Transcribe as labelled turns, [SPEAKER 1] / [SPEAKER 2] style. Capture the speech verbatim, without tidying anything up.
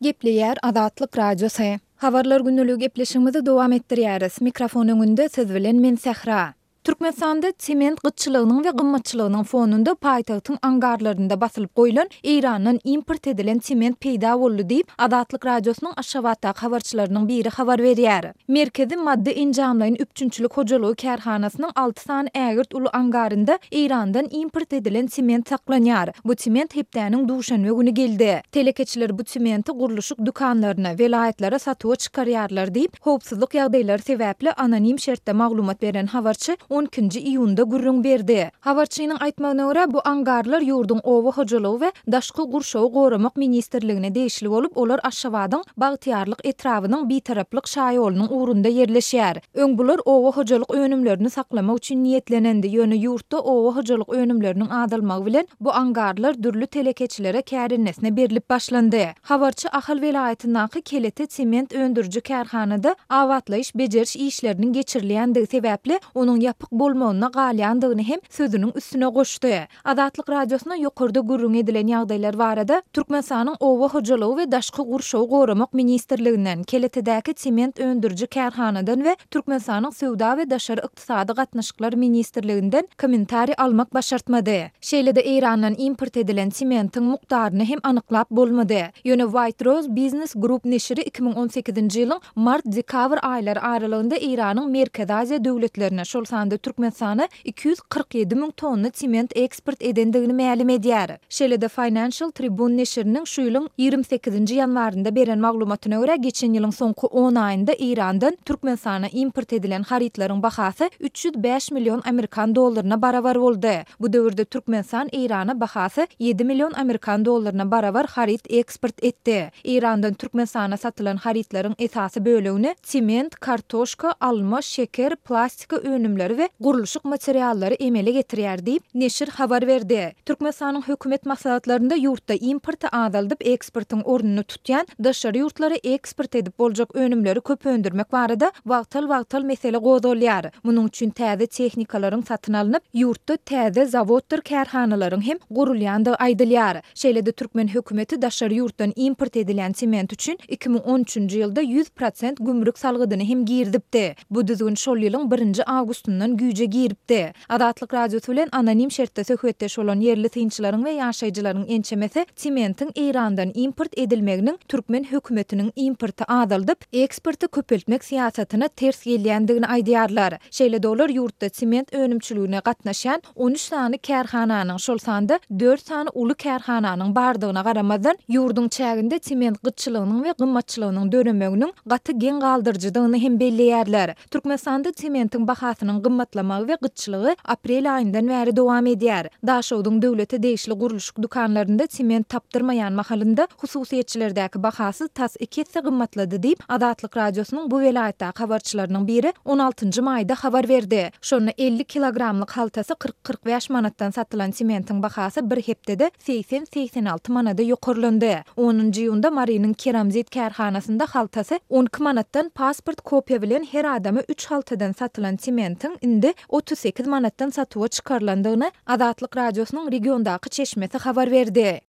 [SPEAKER 1] Gepleýär Azatlyk radiosu. Habarlar günnüligi gepleşigimizi dowam etdirýäris. Mikrofon öňünde siz bilen men Sähra. Türkmenistanda sement gyçylygynyň we gymmatçylygynyň fonunda paýtagtyň angarlarynda basylyp goýulan Iranyň import edilen sement peýda boldy diýip Azatlyk radiosynyň Aşgabatda habarçylarynyň biri habar berýär. Merkezi madde injamlaryň üçünçülük hojalygy kärhanasynyň alty sany ägirt uly angarynda Irandan import edilen sement saklanýar. Bu sement hepdäniň duşanby güni geldi. Telekeçiler bu sementi guruluşyk dukanlaryna, welaýatlere satyga çykarýarlar diýip howpsuzlyk ýagdaýlary sebäpli anonim şertde maglumat beren habarçy on ikinji iýunda gurrun berdi. Habarçynyň aýtmagyna görä bu angarlar ýurdun owa hojalygy we daşky gurşawy goramak ministrligine degişli bolup olar Aşgabatyň Bagtyarlyk etrawynyň bitaraplyk şaýolunyň urunda yerleşýär. Öň bular owa hojalyk önümlerini saklamak üçin niýetlenendi. Ýöne ýurtda owa hojalyk önümleriniň adalmagy bilen bu angarlar dürli telekeçilere kärinnesine berilip başlandy. Habarçy Ahal welaýatyndaky keleti sement öndürjü kärhanada awatlaýyş bejeriş işleriniň geçirilýändigi sebäpli onuň ýapyk bolmagyna galýandygyny hem sözüniň üstüne goşdy. Azatlyk radiosyna ýokarda gurrun edilen ýagdaýlar barada Türkmenistanyň owa hojalygy we daşky gurşawy goramak ministrliginden, keletidäki sement öndürjü kärhanadan we Türkmenistanyň sowda we daşary ykdysady gatnaşyklar ministrliginden kommentari almak başartmady. Şeýle-de Irandan import edilen sementiň mukdaryny hem anyklap bolmady. Ýöne White Rose Business Group neşri iki bin on sekizinji ýylyň mart-dekabr aýlary aralygynda Iranyň Merkezi Aziýa döwletlerine şol sanda Türkmenistana iki yüz kırk ýedi miň tonna sement eksport edendigini ma'lum edýär. Şeýle-de Financial Tribune neşriniň şu ýylyň ýygrimi sekizinji ýanwarynda beren maglumatyna görä geçen ýylyň soňky on aýynda Irandan Türkmenistana import edilen haritlaryň bahasy üç yüz beş milyon Amerikan dollaryna barabar boldy. Bu döwürde Türkmenistan Irana bahasy yedi milyon Amerikan dollaryna barabar harit eksport etdi. Irandan Türkmenistana satylan haritlaryň esasy bölegini sement, kartoşka, alma, şeker, plastika önümleri we guruluşyk materiallary emele getirýär diýip neşir habar berdi. Türkmenistanyň hökümet maslahatlarynda ýurtda importy azaldyp eksportyň ornuny tutýan daşary ýurtlary eksport edip boljak önümleri köpöndürmek barada wagtal-wagtal mesele gozulýar. Munyň üçin täze tehnikalaryň satyn alynıp ýurtda täze zawodlar, kärhanalaryň hem gurulýandygy aýdylýar. Şeýle-de Türkmen hökümeti daşary ýurtdan import edilen sement üçin iki bin on üçünji ýylda yüz prosent gümrük salgydyny hem girdipdi. Bu düzgün şol ýylyň birinji awgustundan güýje giripdi. Azatlyk radiosy bilen anonim şertde söhbetdeş bolan yerli tynçylaryň we ýaşaýjylaryň ençemesi sementiň Irandan import edilmeginiň Türkmen hökümetiniň importy azaldyp eksporty köpeltmek siýasatyna ters gelýändigini aýdýarlar. Şeýle-de olar ýurtda sement önümçiligine gatnaşan on üç sany kärhananyň şol sanda dört sany uly kärhananyň bardygyna garamadan ýurdun çäginde sement gyçylygynyň we gymmatçylygynyň dönemeginiň gaty gen galdyrjydygyny hem belleýärler. Türkmenistanda sementiň bahasynyň gymmatlamagy we gyçylygy aprel aýyndan bäri dowam edýär. Daşowdyň döwleti degişli guruluşyk dukanlarynda sement tapdyrmaýan mahalynda hususiýetçilerdäki bahasy tas iki hisse gymmatlady diýip Azatlyk radiosynyň bu welaýatda habarçylarynyň biri on altynjy maýda habar berdi. Şonu elli kilogramlyk haltasy kırk kırk beş manatdan satylan sementiň bahasy bir hepdede seksen seksen alty manada ýokarlandy. onunji ýylda Marynyň keramzit kärhanasynda haltasy on iki manatdan pasport kopya bilen her adamy üç haltadan satylan sementiň indi otuz sekiz manatdan satyga çykarlandygyny Azatlyk radiosynyň regiondaky çeşmesi habar berdi.